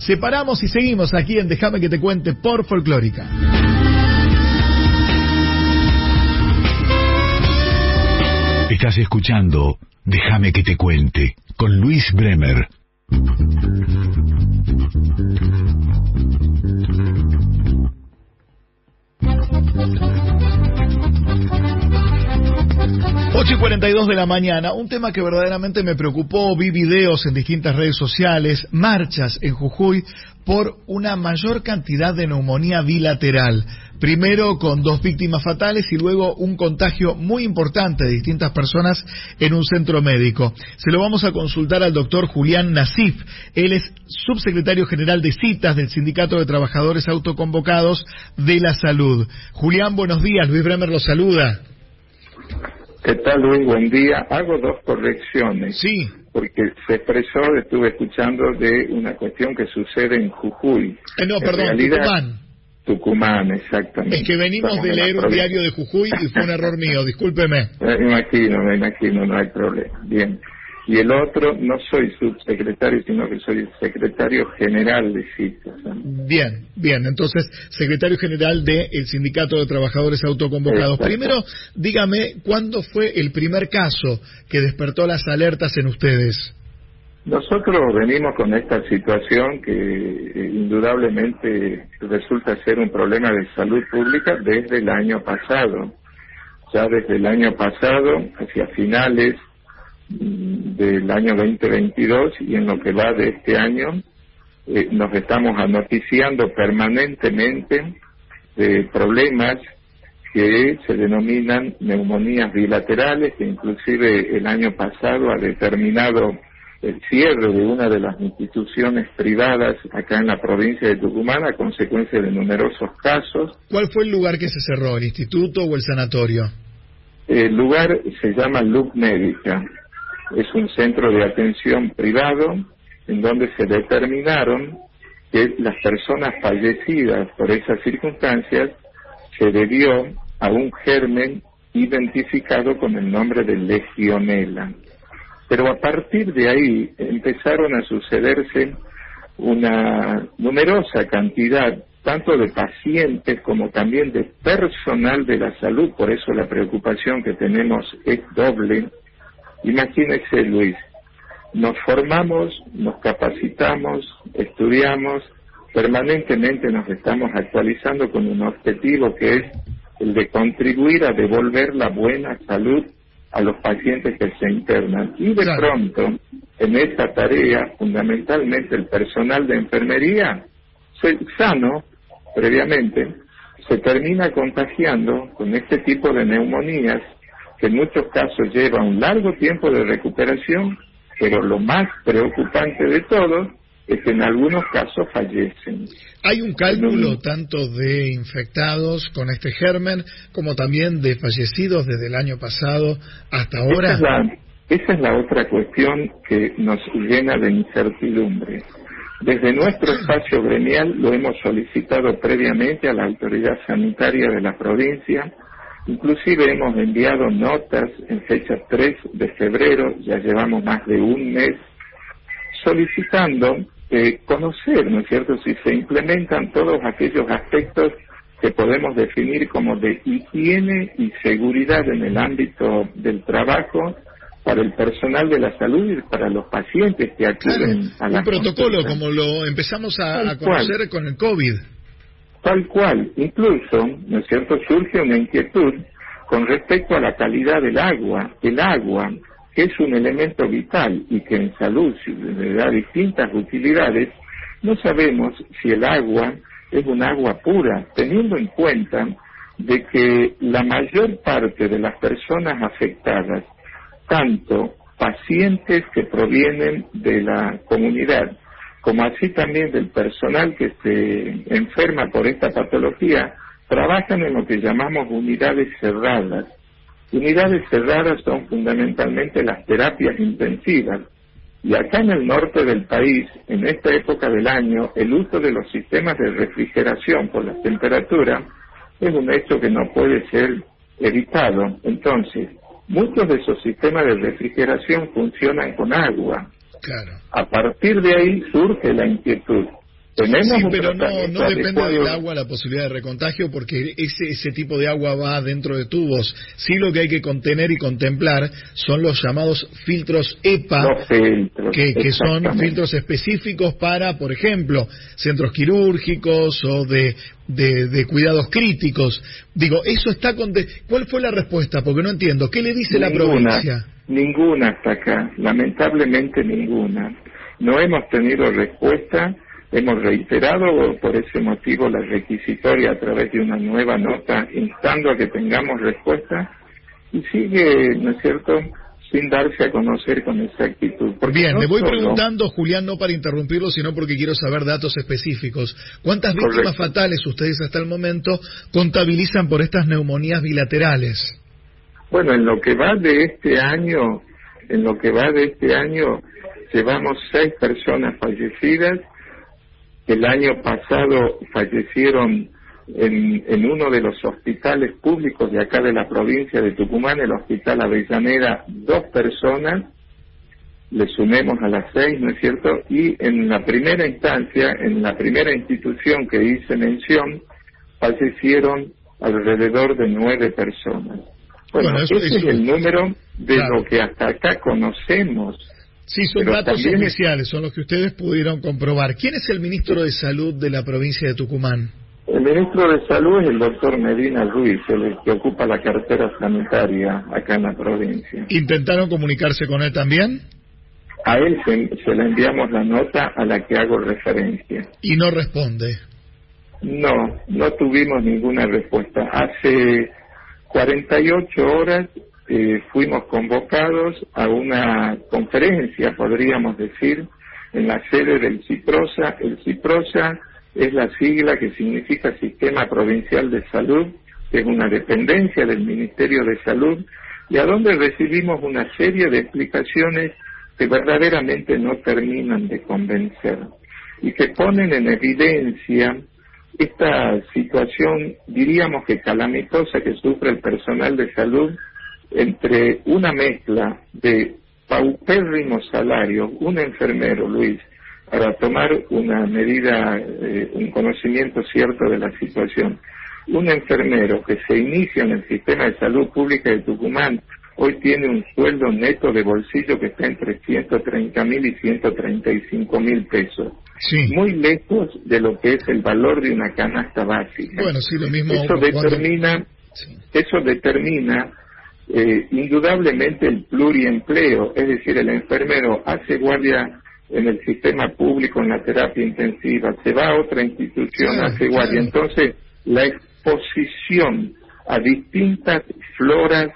Separamos y seguimos aquí en Déjame que te cuente por Folclórica. Estás escuchando Déjame que te cuente con Luis Bremer. 8:42 de la mañana, un tema que verdaderamente me preocupó. Vi videos en distintas redes sociales, marchas en Jujuy por una mayor cantidad de neumonía bilateral. Primero con 2 víctimas fatales y luego un contagio muy importante de distintas personas en un centro médico. Se lo vamos a consultar al doctor Julián Nasif. Él es subsecretario general de citas del Sindicato de Trabajadores Autoconvocados de la Salud. Julián, buenos días. Luis Bremer lo saluda. ¿Qué tal, Luis? Buen día. Hago 2 correcciones. Sí. Porque se expresó, estuve escuchando de una cuestión que sucede en Jujuy. Tucumán, exactamente. Es que venimos de leer un diario de Jujuy y fue un error mío, discúlpeme. Me imagino, no hay problema. Bien. Y el otro, no soy subsecretario, sino que soy secretario general de citas. Bien, entonces, secretario general del Sindicato de Trabajadores Autoconvocados. Exacto. Primero, dígame, ¿cuándo fue el primer caso que despertó las alertas en ustedes? Nosotros venimos con esta situación que indudablemente resulta ser un problema de salud pública desde el año pasado. Ya desde el año pasado, hacia finales del año 2022 y en lo que va de este año, nos estamos anoticiando permanentemente de problemas que se denominan neumonías bilaterales, que inclusive el año pasado ha determinado el cierre de una de las instituciones privadas acá en la provincia de Tucumán a consecuencia de numerosos casos. ¿Cuál fue el lugar que se cerró, el instituto o el sanatorio? El lugar se llama Luz Médica. Es un centro de atención privado en donde se determinaron que las personas fallecidas por esas circunstancias se debió a un germen identificado con el nombre de Legionela. Pero a partir de ahí empezaron a sucederse una numerosa cantidad, tanto de pacientes como también de personal de la salud, por eso la preocupación que tenemos es doble. Imagínese, Luis, nos formamos, nos capacitamos, estudiamos, permanentemente nos estamos actualizando con un objetivo que es el de contribuir a devolver la buena salud a los pacientes que se internan. Y de pronto, en esta tarea, fundamentalmente el personal de enfermería, sano previamente, se termina contagiando con este tipo de neumonías, que en muchos casos lleva un largo tiempo de recuperación, pero lo más preocupante de todo es que en algunos casos fallecen. ¿Hay un cálculo tanto de infectados con este germen como también de fallecidos desde el año pasado hasta ahora? Esa es la otra cuestión que nos llena de incertidumbre. Desde nuestro espacio gremial lo hemos solicitado previamente a la autoridad sanitaria de la provincia. Inclusive hemos enviado notas en fecha 3 de febrero, ya llevamos más de un mes, solicitando conocer, ¿no es cierto?, si se implementan todos aquellos aspectos que podemos definir como de higiene y seguridad en el ámbito del trabajo para el personal de la salud y para los pacientes que acuden a la un protocolo como lo empezamos a conocer con el COVID. Tal cual, incluso, ¿no es cierto?, surge una inquietud con respecto a la calidad del agua. El agua, que es un elemento vital y que en salud le da distintas utilidades, no sabemos si el agua es un agua pura, teniendo en cuenta de que la mayor parte de las personas afectadas, tanto pacientes que provienen de la comunidad, como así también del personal que se enferma por esta patología, trabajan en lo que llamamos unidades cerradas. Unidades cerradas son fundamentalmente las terapias intensivas. Y acá en el norte del país, en esta época del año, el uso de los sistemas de refrigeración por la temperatura es un hecho que no puede ser evitado. Entonces, muchos de esos sistemas de refrigeración funcionan con agua. Claro. A partir de ahí surge la inquietud. Tenemos sí, un pero no tratamiento depende adecuado. del agua la posibilidad de recontagio, porque ese tipo de agua va dentro de tubos. Sí, lo que hay que contener y contemplar son los llamados filtros EPA, Los filtros, que son exactamente. filtros específicos para, por ejemplo, centros quirúrgicos o de cuidados críticos. Digo, eso está ¿Cuál fue la respuesta? Porque no entiendo. ¿Qué le dice la provincia? Ninguna hasta acá, lamentablemente ninguna. No hemos tenido respuesta, hemos reiterado por ese motivo la requisitoria a través de una nueva nota instando a que tengamos respuesta y sigue, ¿no es cierto?, sin darse a conocer con exactitud. Porque Bien, no le voy solo... preguntando, Julián, no para interrumpirlo, sino porque quiero saber datos específicos. ¿Cuántas víctimas Correcto. fatales ustedes hasta el momento contabilizan por estas neumonías bilaterales? Bueno, en lo que va de este año, llevamos 6 personas fallecidas. El año pasado fallecieron en uno de los hospitales públicos de acá de la provincia de Tucumán, el Hospital Avellaneda, 2 personas, le sumemos a las 6, ¿no es cierto? Y en la primera instancia, en la primera institución que hice mención, fallecieron alrededor de 9 personas. Bueno, ese es el número de lo que hasta acá conocemos. Sí, son datos oficiales, son los que ustedes pudieron comprobar. ¿Quién es el ministro de Salud de la provincia de Tucumán? El ministro de Salud es el doctor Medina Ruiz, el que ocupa la cartera sanitaria acá en la provincia. ¿Intentaron comunicarse con él también? A él se le enviamos la nota a la que hago referencia. ¿Y no responde? No tuvimos ninguna respuesta. Hace 48 horas fuimos convocados a una conferencia, podríamos decir, en la sede del CIPROSA. El CIPROSA es la sigla que significa Sistema Provincial de Salud, que es una dependencia del Ministerio de Salud, y a donde recibimos una serie de explicaciones que verdaderamente no terminan de convencer y que ponen en evidencia esta situación, diríamos que calamitosa, que sufre el personal de salud entre una mezcla de paupérrimo salario, un enfermero, Luis, para tomar una medida, un conocimiento cierto de la situación. Un enfermero que se inicia en el sistema de salud pública de Tucumán hoy tiene un sueldo neto de bolsillo que está entre 130.000 y 135.000 pesos. Sí. Muy lejos de lo que es el valor de una canasta básica. Bueno, sí, lo mismo. Eso determina indudablemente el pluriempleo, es decir, el enfermero hace guardia en el sistema público, en la terapia intensiva, se va a otra institución, hace guardia. Entonces, la exposición a distintas floras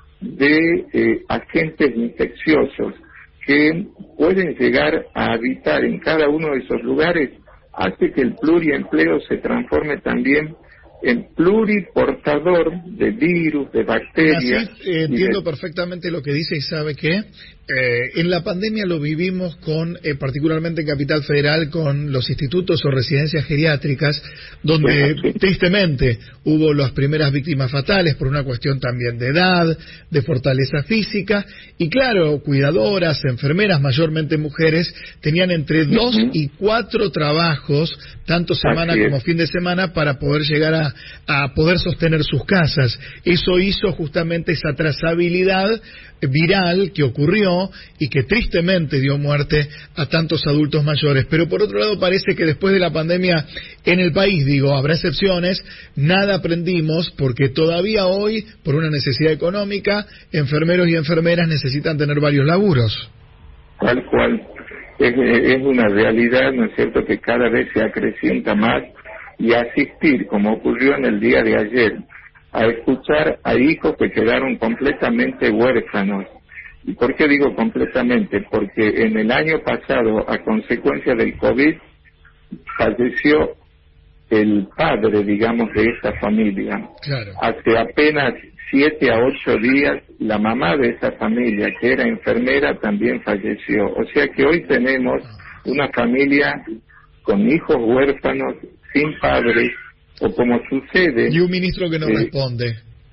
de agentes infecciosos que pueden llegar a habitar en cada uno de esos lugares hace que el pluriempleo se transforme también en pluriportador de virus, de bacterias. Así, entiendo perfectamente lo que dice y sabe que en la pandemia lo vivimos con, particularmente en Capital Federal, con los institutos o residencias geriátricas, donde tristemente hubo las primeras víctimas fatales por una cuestión también de edad, de fortaleza física, y claro, cuidadoras, enfermeras, mayormente mujeres, tenían entre 2 y 4 trabajos, tanto semana como fin de semana, para poder llegar a poder sostener sus casas. Eso hizo justamente esa trazabilidad viral que ocurrió y que tristemente dio muerte a tantos adultos mayores. Pero por otro lado parece que después de la pandemia en el país, digo, habrá excepciones, nada aprendimos, porque todavía hoy, por una necesidad económica, enfermeros y enfermeras necesitan tener varios laburos. Tal cual. Es una realidad, ¿no es cierto?, que cada vez se acrecienta más, y asistir, como ocurrió en el día de ayer, a escuchar a hijos que quedaron completamente huérfanos. ¿Y por qué digo completamente? Porque en el año pasado, a consecuencia del COVID, falleció el padre, digamos, de esta familia. Claro. Hace apenas 7 a 8 días, la mamá de esa familia, que era enfermera, también falleció. O sea que hoy tenemos una familia con hijos huérfanos, sin padres, o como sucede... Y un ministro que no responde.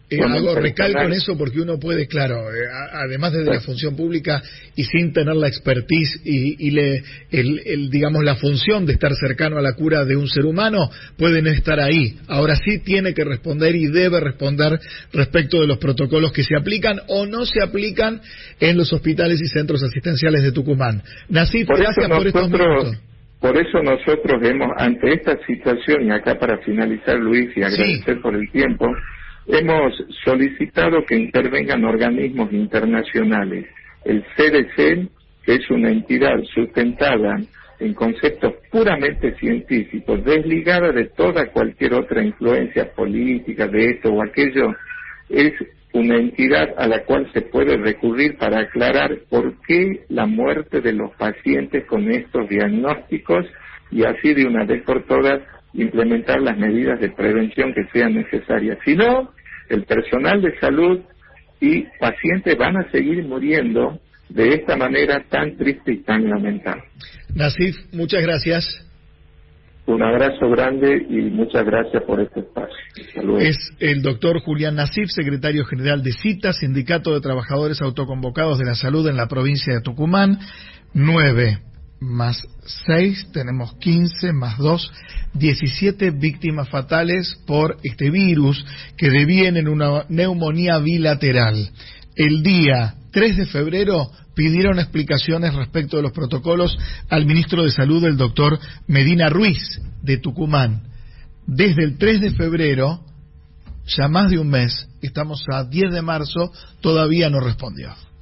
recalco en eso porque uno puede, claro, además desde la función pública y sin tener la expertise digamos la función de estar cercano a la cura de un ser humano, pueden estar ahí. Ahora sí tiene que responder y debe responder respecto de los protocolos que se aplican o no se aplican en los hospitales y centros asistenciales de Tucumán. Nasif, gracias por estos minutos. Por eso nosotros hemos, ante esta situación, y acá para finalizar, Luis, y agradecer por el tiempo, hemos solicitado que intervengan organismos internacionales. El CDC, que es una entidad sustentada en conceptos puramente científicos, desligada de toda cualquier otra influencia política de esto o aquello, es una entidad a la cual se puede recurrir para aclarar por qué la muerte de los pacientes con estos diagnósticos y así de una vez por todas implementar las medidas de prevención que sean necesarias. Si no, el personal de salud y pacientes van a seguir muriendo de esta manera tan triste y tan lamentable. Nasif, muchas gracias. Un abrazo grande y muchas gracias por este espacio. Saludos. Es el doctor Julián Nasif, secretario general de CITA, Sindicato de Trabajadores Autoconvocados de la Salud en la provincia de Tucumán. 9 más 6, tenemos 15 más 2, 17 víctimas fatales por este virus que deviene en una neumonía bilateral. El día 3 de febrero pidieron explicaciones respecto de los protocolos al ministro de Salud, el doctor Medina Ruiz, de Tucumán. Desde el 3 de febrero, ya más de un mes, estamos a 10 de marzo, todavía no respondió.